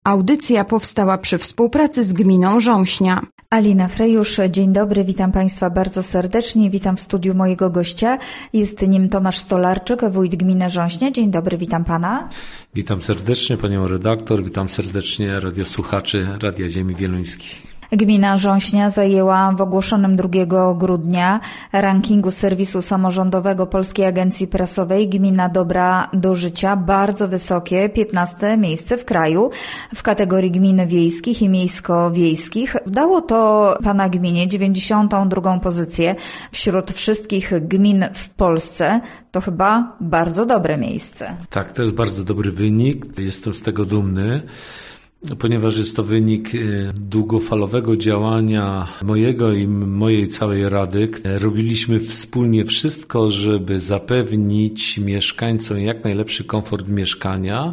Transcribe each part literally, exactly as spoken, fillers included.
Audycja powstała przy współpracy z gminą Rząśnia. Alina Frejusz, dzień dobry, witam Państwa bardzo serdecznie, witam w studiu mojego gościa. Jest nim Tomasz Stolarczyk, wójt gminy Rząśnia. Dzień dobry, witam Pana. Witam serdecznie Panią redaktor, witam serdecznie radiosłuchaczy Radia Ziemi Wieluńskiej. Gmina Rząśnia zajęła w ogłoszonym drugiego grudnia rankingu serwisu samorządowego Polskiej Agencji Prasowej Gmina Dobra do Życia bardzo wysokie piętnaste miejsce w kraju w kategorii gmin wiejskich i miejsko-wiejskich. Dało to Pana gminie dziewięćdziesiątą drugą pozycję wśród wszystkich gmin w Polsce. To chyba bardzo dobre miejsce. Tak, to jest bardzo dobry wynik. Jestem z tego dumny, ponieważ jest to wynik długofalowego działania mojego i mojej całej Rady. Robiliśmy wspólnie wszystko, żeby zapewnić mieszkańcom jak najlepszy komfort mieszkania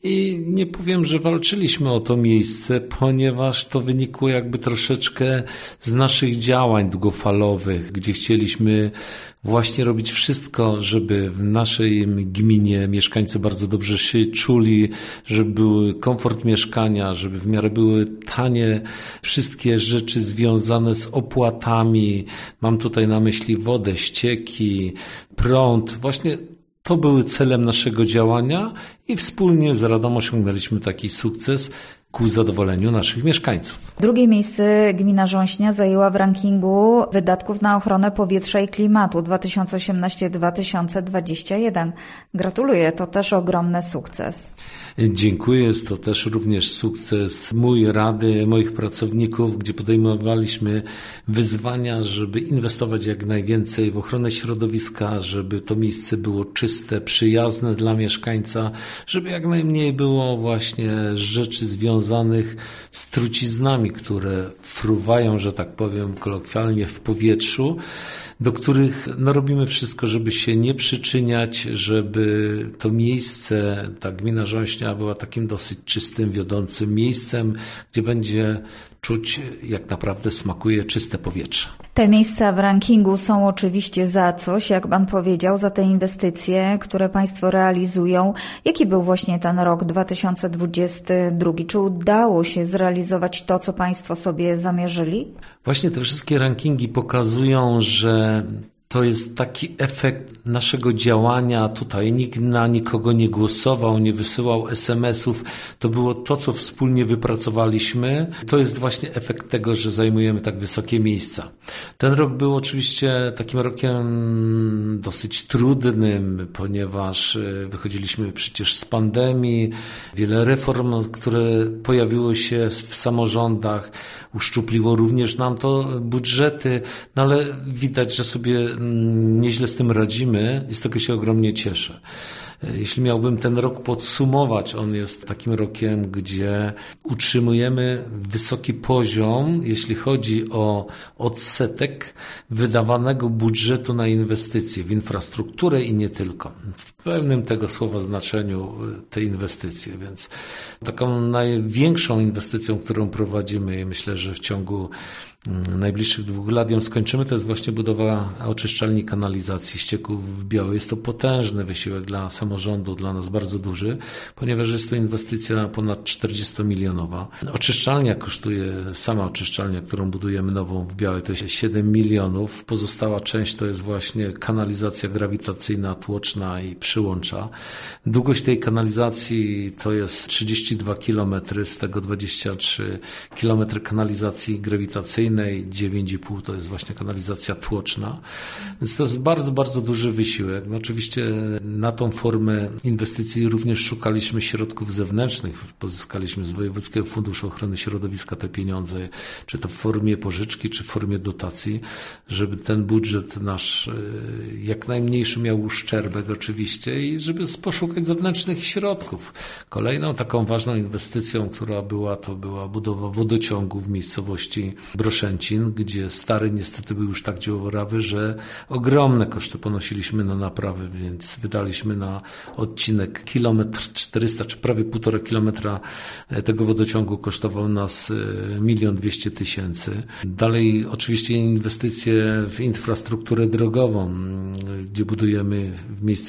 i nie powiem, że walczyliśmy o to miejsce, ponieważ to wynikło jakby troszeczkę z naszych działań długofalowych, gdzie chcieliśmy właśnie robić wszystko, żeby w naszej gminie mieszkańcy bardzo dobrze się czuli, żeby był komfort mieszkania, żeby w miarę były tanie wszystkie rzeczy związane z opłatami. Mam tutaj na myśli wodę, ścieki, prąd. Właśnie to były celem naszego działania i wspólnie z Radą osiągnęliśmy taki sukces ku zadowoleniu naszych mieszkańców. Drugie miejsce gmina Rząśnia zajęła w rankingu wydatków na ochronę powietrza i klimatu dwa tysiące osiemnasty do dwa tysiące dwudziestego pierwszego. Gratuluję, to też ogromny sukces. Dziękuję, jest to też również sukces mój Rady, moich pracowników, gdzie podejmowaliśmy wyzwania, żeby inwestować jak najwięcej w ochronę środowiska, żeby to miejsce było czyste, przyjazne dla mieszkańca, żeby jak najmniej było właśnie rzeczy związanych z truciznami, które fruwają, że tak powiem kolokwialnie, w powietrzu, do których no, robimy wszystko, żeby się nie przyczyniać, żeby to miejsce, ta gmina Rząśnia była takim dosyć czystym, wiodącym miejscem, gdzie będzie czuć, jak naprawdę smakuje czyste powietrze. Te miejsca w rankingu są oczywiście za coś, jak Pan powiedział, za te inwestycje, które Państwo realizują. Jaki był właśnie ten rok dwa tysiące dwudziesty drugi? Czy udało się zrealizować to, co Państwo sobie zamierzyli? Właśnie te wszystkie rankingi pokazują, że to jest taki efekt naszego działania. Tutaj nikt na nikogo nie głosował, nie wysyłał es em esów. To było to, co wspólnie wypracowaliśmy. To jest właśnie efekt tego, że zajmujemy tak wysokie miejsca. Ten rok był oczywiście takim rokiem dosyć trudnym, ponieważ wychodziliśmy przecież z pandemii. Wiele reform, które pojawiły się w samorządach, uszczupliło również nam to budżety, no ale widać, że sobie nieźle z tym radzimy i z tego się ogromnie cieszę. Jeśli miałbym ten rok podsumować, on jest takim rokiem, gdzie utrzymujemy wysoki poziom, jeśli chodzi o odsetek wydawanego budżetu na inwestycje w infrastrukturę i nie tylko. W pełnym tego słowa znaczeniu te inwestycje, więc taką największą inwestycją, którą prowadzimy i myślę, że w ciągu najbliższych dwóch lat ją skończymy, to jest właśnie budowa oczyszczalni kanalizacji ścieków w Białej. Jest to potężny wysiłek dla samorządu, dla nas bardzo duży, ponieważ jest to inwestycja ponad czterdziestomilionowa. Oczyszczalnia kosztuje, sama oczyszczalnia, którą budujemy nową w Białej, to jest siedem milionów. Pozostała część to jest właśnie kanalizacja grawitacyjna, tłoczna i przyłącza. Długość tej kanalizacji to jest trzydzieści dwa kilometry, z tego dwadzieścia trzy kilometry kanalizacji grawitacyjnej, dziewięć i pół to jest właśnie kanalizacja tłoczna. Więc to jest bardzo, bardzo duży wysiłek. No oczywiście na tą formę inwestycji również szukaliśmy środków zewnętrznych. Pozyskaliśmy z Wojewódzkiego Funduszu Ochrony Środowiska te pieniądze, czy to w formie pożyczki, czy w formie dotacji, żeby ten budżet nasz jak najmniejszy miał uszczerbek oczywiście i żeby poszukać zewnętrznych środków. Kolejną taką ważną inwestycją, która była, to była budowa wodociągu w miejscowości Broszęcin, gdzie stary niestety był już tak dziurawy, że ogromne koszty ponosiliśmy na naprawy, więc wydaliśmy na odcinek kilometr czterysta, czy prawie półtora kilometra tego wodociągu kosztował nas milion dwieście tysięcy. Dalej oczywiście inwestycje w infrastrukturę drogową, gdzie budujemy w miejscowości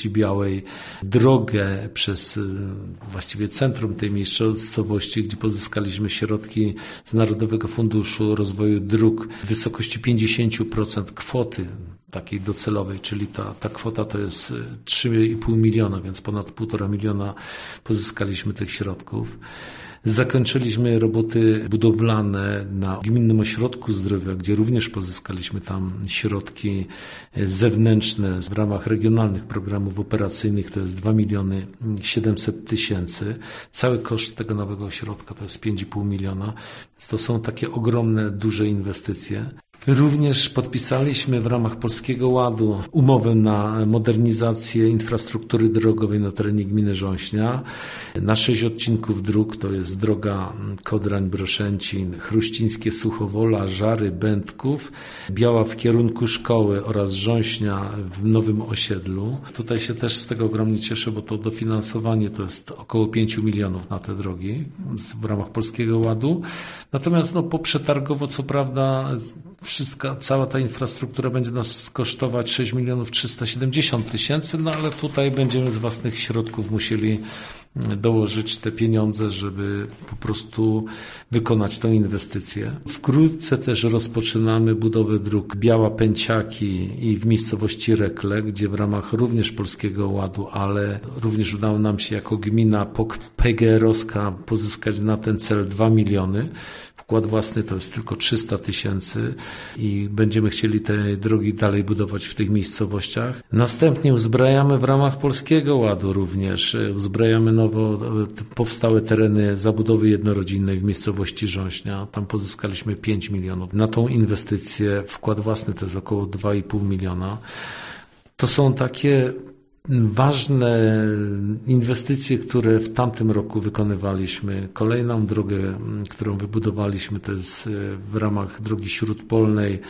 miejscowości Białej drogę przez właściwie centrum tej miejscowości, gdzie pozyskaliśmy środki z Narodowego Funduszu Rozwoju Dróg w wysokości pięćdziesiąt procent kwoty takiej docelowej, czyli ta, ta kwota to jest trzy i pół miliona, więc ponad półtora miliona pozyskaliśmy tych środków. Zakończyliśmy roboty budowlane na Gminnym Ośrodku Zdrowia, gdzie również pozyskaliśmy tam środki zewnętrzne w ramach regionalnych programów operacyjnych, to jest dwa miliony siedemset tysięcy. Cały koszt tego nowego ośrodka to jest pięć i pół miliona, więc to są takie ogromne, duże inwestycje. Również podpisaliśmy w ramach Polskiego Ładu umowę na modernizację infrastruktury drogowej na terenie gminy Rząśnia na sześć odcinków dróg, to jest droga Kodrań-Broszęcin, Chruścińskie Suchowola, Żary, Będków, Biała w kierunku szkoły oraz Rząśnia w Nowym Osiedlu. Tutaj się też z tego ogromnie cieszę, bo to dofinansowanie to jest około pięć milionów na te drogi w ramach Polskiego Ładu. Natomiast no, poprzetargowo co prawda wszystka, cała ta infrastruktura będzie nas kosztować sześć milionów trzysta siedemdziesiąt tysięcy, no ale tutaj będziemy z własnych środków musieli dołożyć te pieniądze, żeby po prostu wykonać tę inwestycję. Wkrótce też rozpoczynamy budowę dróg Biała-Pęciaki i w miejscowości Rekle, gdzie w ramach również Polskiego Ładu, ale również udało nam się jako gmina P G R-owska pozyskać na ten cel dwa miliony. Wkład własny to jest tylko trzysta tysięcy i będziemy chcieli te drogi dalej budować w tych miejscowościach. Następnie uzbrajamy w ramach Polskiego Ładu również, uzbrajamy nowo powstałe tereny zabudowy jednorodzinnej w miejscowości Rząśnia. Tam pozyskaliśmy pięć milionów. Na tą inwestycję wkład własny to jest około dwa i pół miliona. To są takie ważne inwestycje, które w tamtym roku wykonywaliśmy. Kolejną drogę, którą wybudowaliśmy, to jest w ramach drogi śródpolnej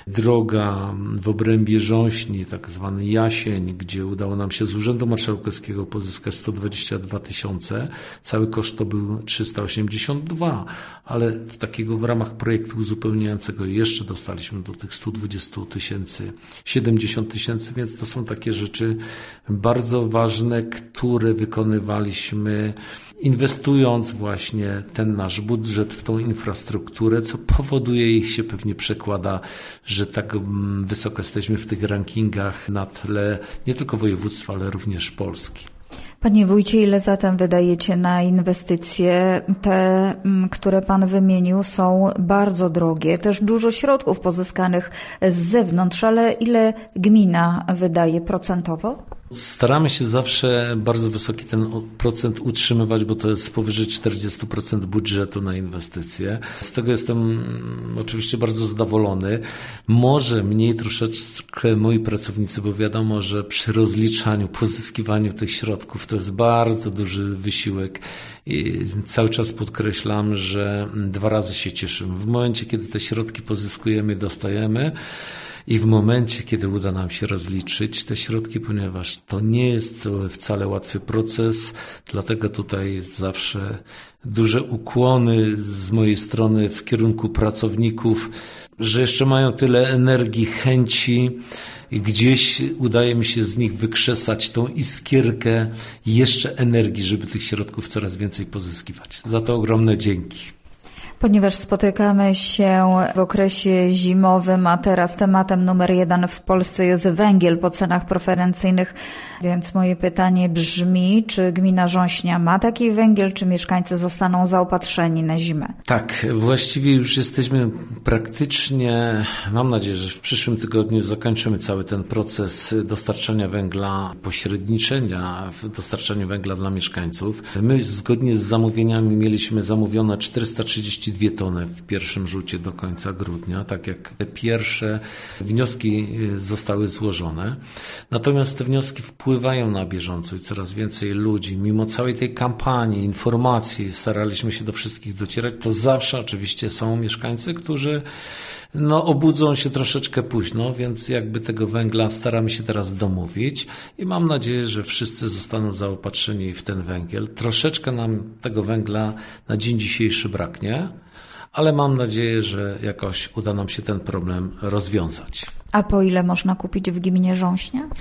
droga w obrębie Rząśni, tak zwany Jasień, gdzie udało nam się z Urzędu Marszałkowskiego pozyskać sto dwadzieścia dwa tysiące. Cały koszt to był trzysta osiemdziesiąt dwa, ale w takiego w ramach projektu uzupełniającego jeszcze dostaliśmy do tych stu dwudziestu tysięcy siedemdziesiąt tysięcy, więc to są takie rzeczy bardzo ważne, które wykonywaliśmy inwestując właśnie ten nasz budżet w tą infrastrukturę, co powoduje i się pewnie przekłada, że tak wysoko jesteśmy w tych rankingach na tle nie tylko województwa, ale również Polski. Panie wójcie, ile zatem wydajecie na inwestycje? Te, które pan wymienił, są bardzo drogie. Też dużo środków pozyskanych z zewnątrz, ale ile gmina wydaje procentowo? Staramy się zawsze bardzo wysoki ten procent utrzymywać, bo to jest powyżej czterdzieści procent budżetu na inwestycje. Z tego jestem oczywiście bardzo zadowolony. Może mniej troszeczkę moi pracownicy, bo wiadomo, że przy rozliczaniu, pozyskiwaniu tych środków to jest bardzo duży wysiłek i cały czas podkreślam, że dwa razy się cieszymy. W momencie, kiedy te środki pozyskujemy, dostajemy, i w momencie, kiedy uda nam się rozliczyć te środki, ponieważ to nie jest wcale łatwy proces, dlatego tutaj zawsze duże ukłony z mojej strony w kierunku pracowników, że jeszcze mają tyle energii, chęci i gdzieś udaje mi się z nich wykrzesać tą iskierkę jeszcze energii, żeby tych środków coraz więcej pozyskiwać. Za to ogromne dzięki. Ponieważ spotykamy się w okresie zimowym, a teraz tematem numer jeden w Polsce jest węgiel po cenach preferencyjnych, więc moje pytanie brzmi, czy gmina Rząśnia ma taki węgiel, czy mieszkańcy zostaną zaopatrzeni na zimę? Tak, właściwie już jesteśmy praktycznie, mam nadzieję, że w przyszłym tygodniu zakończymy cały ten proces dostarczania węgla, pośredniczenia w dostarczaniu węgla dla mieszkańców. My zgodnie z zamówieniami mieliśmy zamówione czterysta trzydzieści dwie tony w pierwszym rzucie do końca grudnia, tak jak te pierwsze wnioski zostały złożone. Natomiast te wnioski wpływają na bieżąco i coraz więcej ludzi, mimo całej tej kampanii, informacji, staraliśmy się do wszystkich docierać, to zawsze oczywiście są mieszkańcy, którzy no, obudzą się troszeczkę późno, więc jakby tego węgla staramy się teraz domówić i mam nadzieję, że wszyscy zostaną zaopatrzeni w ten węgiel. Troszeczkę nam tego węgla na dzień dzisiejszy braknie, ale mam nadzieję, że jakoś uda nam się ten problem rozwiązać. A po ile można kupić w gminie Rząśnia?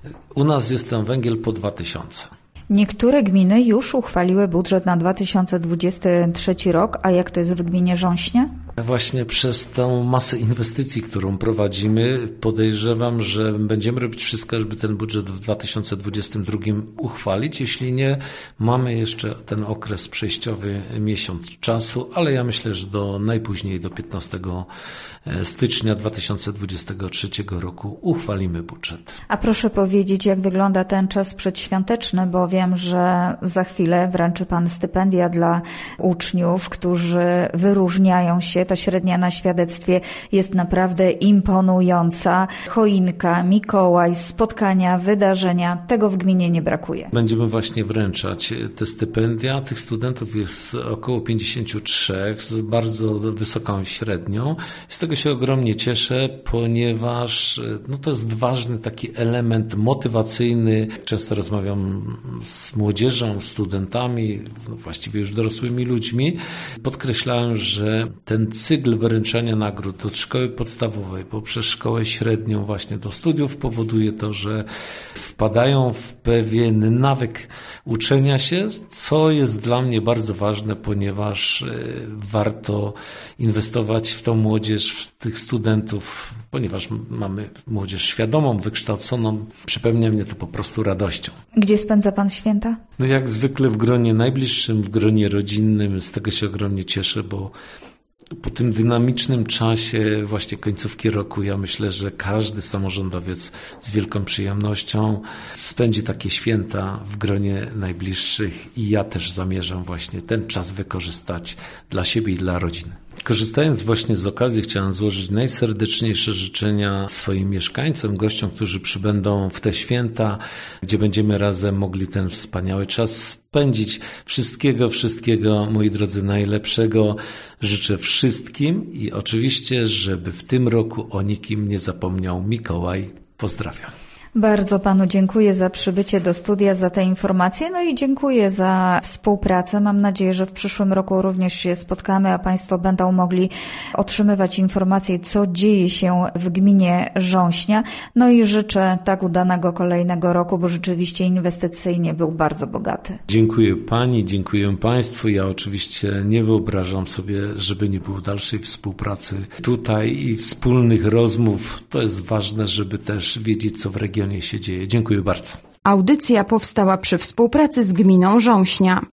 U nas jest ten węgiel po dwa tysiące. Niektóre gminy już uchwaliły budżet na dwa tysiące dwudziesty trzeci rok, a jak to jest w gminie Rząśnie? Właśnie przez tą masę inwestycji, którą prowadzimy, podejrzewam, że będziemy robić wszystko, żeby ten budżet w dwa tysiące dwudziestym drugim uchwalić. Jeśli nie, mamy jeszcze ten okres przejściowy, miesiąc czasu, ale ja myślę, że do najpóźniej do piętnastego stycznia dwa tysiące dwudziestego trzeciego roku uchwalimy budżet. A proszę powiedzieć, jak wygląda ten czas przedświąteczny, bo wiem, że za chwilę wręczy Pan stypendia dla uczniów, którzy wyróżniają się. Ta średnia na świadectwie jest naprawdę imponująca. Choinka, Mikołaj, spotkania, wydarzenia. Tego w gminie nie brakuje. Będziemy właśnie wręczać te stypendia. Tych studentów jest około pięćdziesiąt trzy z bardzo wysoką średnią. Z tego się ogromnie cieszę, ponieważ no to jest ważny taki element motywacyjny. Często rozmawiam z młodzieżą, studentami, no właściwie już dorosłymi ludźmi. Podkreślałem, że ten cykl wręczania nagród od szkoły podstawowej poprzez szkołę średnią właśnie do studiów powoduje to, że wpadają w pewien nawyk uczenia się, co jest dla mnie bardzo ważne, ponieważ warto inwestować w tą młodzież, w tych studentów, ponieważ mamy młodzież świadomą, wykształconą. Przepełnia mnie to po prostu radością. Gdzie spędza Pan święta? No jak zwykle w gronie najbliższym, w gronie rodzinnym. Z tego się ogromnie cieszę, bo po tym dynamicznym czasie właśnie końcówki roku ja myślę, że każdy samorządowiec z wielką przyjemnością spędzi takie święta w gronie najbliższych i ja też zamierzam właśnie ten czas wykorzystać dla siebie i dla rodziny. Korzystając właśnie z okazji, chciałem złożyć najserdeczniejsze życzenia swoim mieszkańcom, gościom, którzy przybędą w te święta, gdzie będziemy razem mogli ten wspaniały czas spędzić. Wszystkiego, wszystkiego, moi drodzy, najlepszego życzę wszystkim i oczywiście, żeby w tym roku o nikim nie zapomniał Mikołaj. Pozdrawiam. Bardzo Panu dziękuję za przybycie do studia, za te informacje, no i dziękuję za współpracę. Mam nadzieję, że w przyszłym roku również się spotkamy, a Państwo będą mogli otrzymywać informacje, co dzieje się w gminie Rząśnia. No i życzę tak udanego kolejnego roku, bo rzeczywiście inwestycyjnie był bardzo bogaty. Dziękuję Pani, dziękuję Państwu. Ja oczywiście nie wyobrażam sobie, żeby nie było dalszej współpracy tutaj i wspólnych rozmów. To jest ważne, żeby też wiedzieć, co w regionie się dzieje. Dziękuję bardzo. Audycja powstała przy współpracy z gminą Rząśnia.